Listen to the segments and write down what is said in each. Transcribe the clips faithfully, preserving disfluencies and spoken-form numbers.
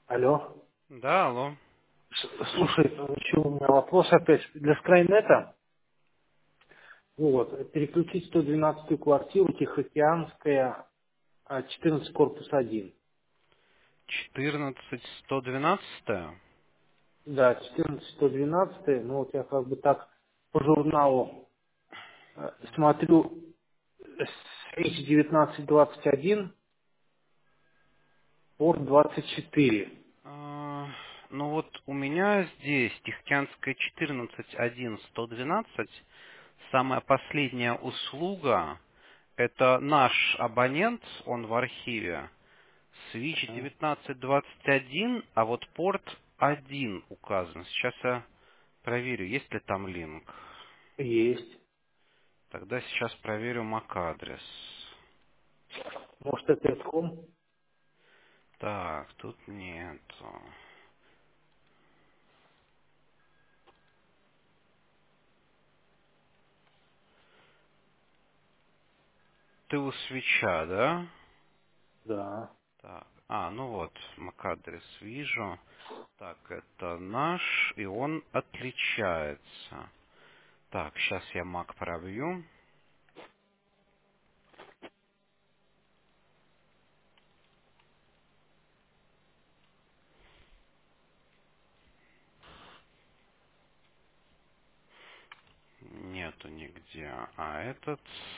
Алло. Да, алло. С- Слушай, еще у меня вопрос опять. Для Скайнета, вот, переключить сто двенадцатую квартиру, Тихоокеанская, а, четырнадцать корпус один. четырнадцать сто двенадцать. Да, четырнадцать сто двенадцать, ну вот я как бы так по журналу э, смотрю, свечи девятнадцать двадцать один, порт двадцать четыре. А, ну вот у меня здесь Тихоокеанская четырнадцать один сто двенадцать. Самая последняя услуга. Это наш абонент, он в архиве. Switch Ага. девятнадцать двадцать один, а вот порт один указан. Сейчас я проверю, есть ли там линк. Есть. Тогда сейчас проверю MAC-адрес. Может, это ком? Так, тут нету. Ты у свеча, да? Да. Так. А, ну вот, MAC-адрес вижу. Так, это наш, и он отличается. Так, сейчас я MAC пробью. Нету нигде. А этот...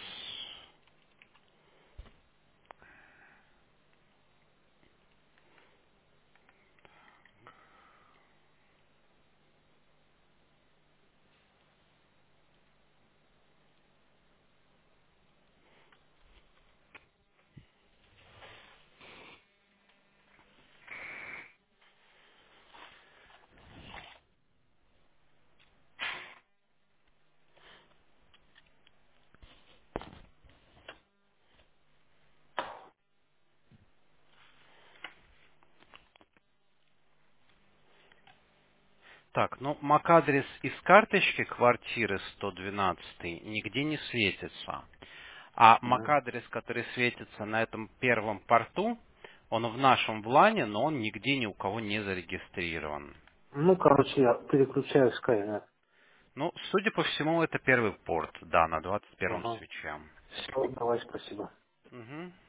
Так, ну, MAC-адрес из карточки квартиры сто двенадцать нигде не светится. А Ага. MAC-адрес, который светится на этом первом порту, он в нашем влане, но он нигде ни у кого не зарегистрирован. Ну, короче, я переключаю Скайнет. Ну, судя по всему, это первый порт, да, на двадцать первом Ага. свече. Все, давай, спасибо. Мгм.